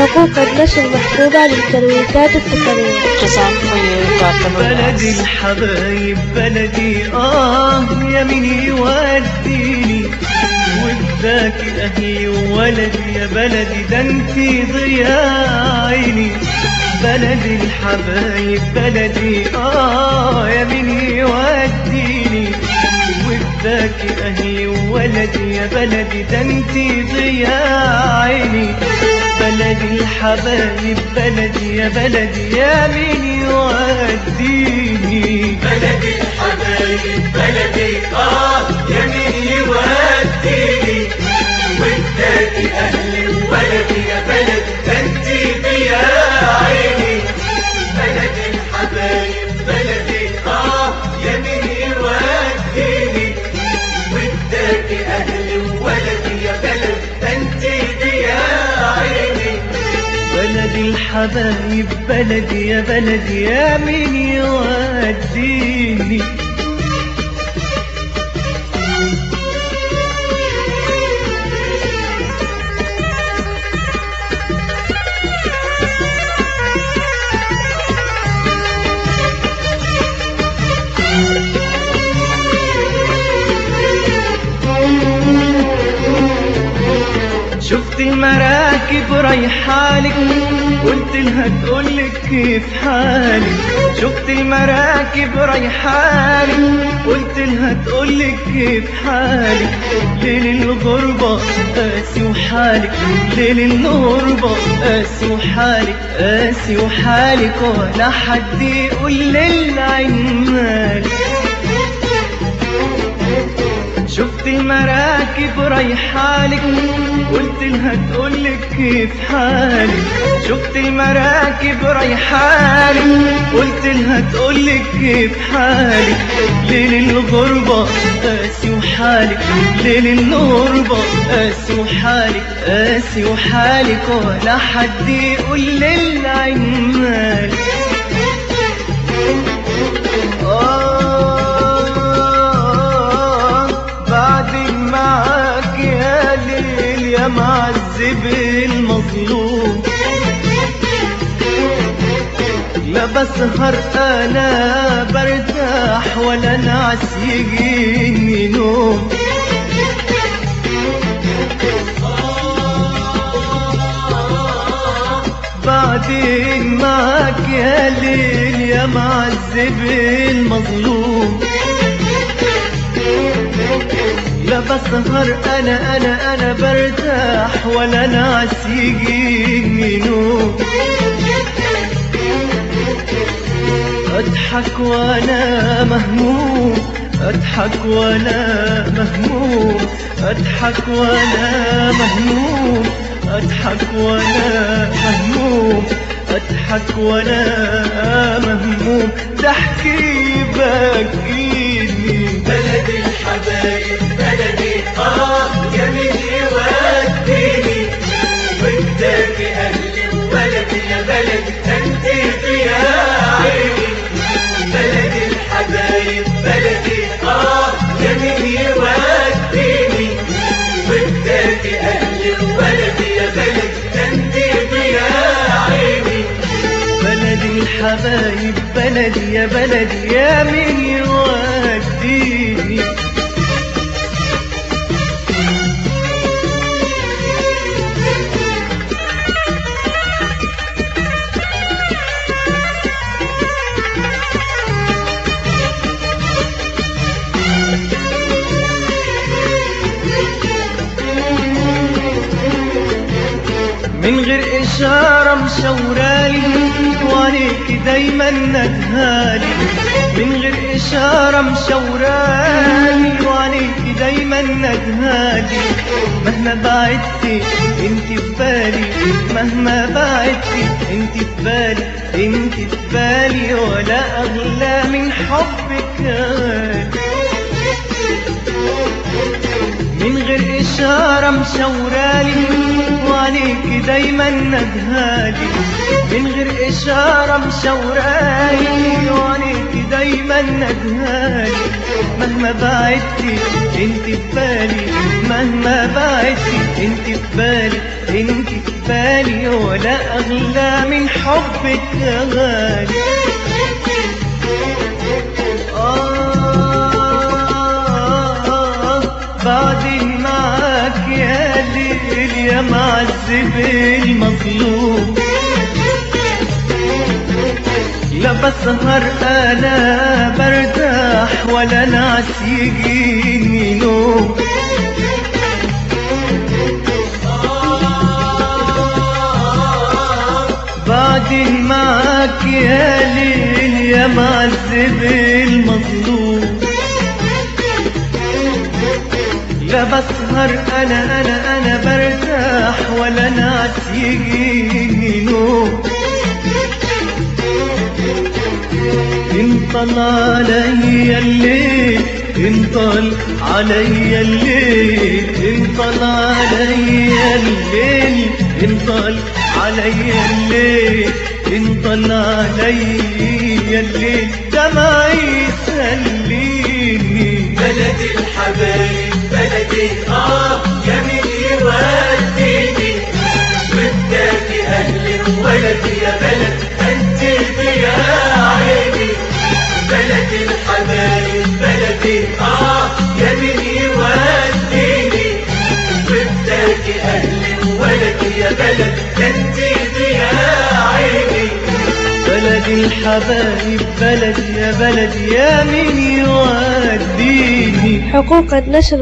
حقوق النشر محسوبة للترويجات السفرية. بلدي الحبايب بلدي يا مين يوديني وفداكي أهلي وولدي يا بلدي ده انتي ضياء عيني. بلدي الحبايب بلدي يا مين يوديني وفداكي أهلي وولدي يا بلدي ده انتي ضياء عيني. بلدي الحبايب بلدي يا بلدي يا مين يوديني. بلدي الحبايب بلدي يا مين يوديني وفداكي أهلي وولدي يا بلدي ده انتي ضياء عيني. بلدي الحبايب بلدي يا مين يوديني وفداكي أهلي وولدي يا بلدي ده انتي ضياء عيني. بلدي الحبايب بلدي يا بلدي يا مين يوديني. شفت المراكب رايحالك قلت لها تقولك كيف حالك. شفت المراكب رايحالك قلت لها تقولك كيف حالك. ليل الغربة قاسي وحالك ليل الغربة قاسي وحالك قاسي وحالك ولا حد يقول للعين مالك. شفت المراكب رايحالك قلت لها تقولك كيف حالك. شفت المراكب رايحالك قلت لها تقولك كيف حالك. ليل الغربة قاسي وحالك ليل الغربة قاسي وحالك قاسي وحالك ولا حد يقول للعين مالك. معاك يا ليل يا معذب المظلوم. لا بسهر انا برتاح ولا نعس يجيني نوم. بعدين معاك يا ليل يا معذب المظلوم. لا بسهر انا برتاح ولا نعس يجيني نوم. اضحك وانا مهموم اضحك وانا مهموم اضحك وانا مهموم اضحك وانا مهموم اضحك وانا مهموم ضحكي يبكيني. بلدي الحبايب بلدي يا مين يوديني وفداكي أهلي وولدي يا بلدي انتي ضياء عيني. بلدي الحبايب بلدي يا مين يوديني وفداكي أهلي وولدي يا بلدي انتي ضياء عيني. بلدي الحبايب بلدي يا بلدي يا مين يوديني. من غير إشارة مشورالي وعليك دايما ندهالي. من غير إشارة مشورالي وعليك دايما ندهالي. مهما بعدتي انت في بالي مهما بعدتي انت في بالي انت في بالي ولا أغلى من حبك غالي. من غير إشارة مشورالي وعليك دايما ندهالي، من غير إشارة مشورالي وعليك دايما ندهالي. مهما بعدتي انت في بالي، مهما بعدتي انت في بالي، انت في بالي ولا أغلى من حبك يا غالي. بعدين معاك يا ليل يا معذب المظلوم، لا بسهر انا برتاح ولا نعس يجيني نوم. بعدين معاك يا ليل يا معذب المظلوم، لا بسهر انا برتاح ولا نعس يجيني نوم. انطل عليا الليل، انطل عليا الليل، انطل عليا الليل، انطل عليا الليل، انطل عليا الليل، دمعي يسليني. بلدي الحبايب بلدي يا مين يوديني، وداكي أهلي وولدي يا بلد أنت يا عيني. بلدي الحبايب بلدي يا مين يوديني، وداكي أهلي وولدي يا بلد أنت يا عيني. بلدي الحبايب بلدي يا بلدي يا مين يوديني. حقوق النشر